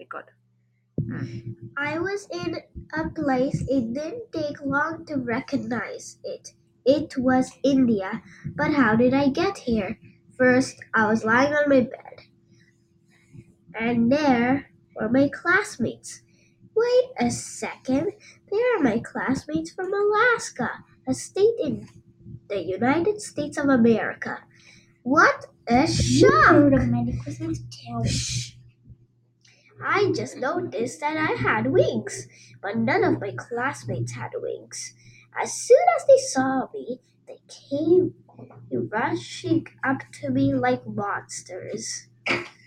good. I was in a place it didn't take long to recognize it. It was India, but how did I get here? First, I was lying on my bed, and there were my classmates. Wait a second, they are my classmates from Alaska, a state in the United States of America. What a shock! Shh. I just noticed that I had wings, but none of my classmates had wings. As soon as they saw me, they came rushing up to me like monsters.